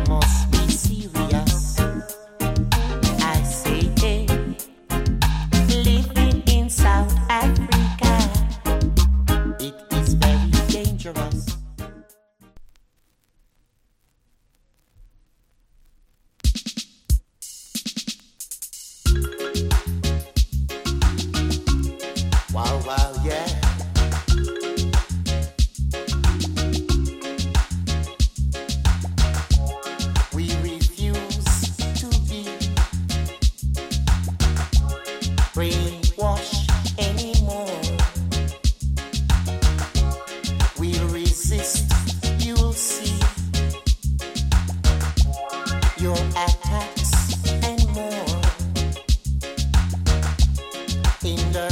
must be serious. I say, hey, living in South Africa, it is very dangerous. Wow, wow, yeah. We refuse to be brainwashed anymore. We'll resist, you'll see your attacks and more in the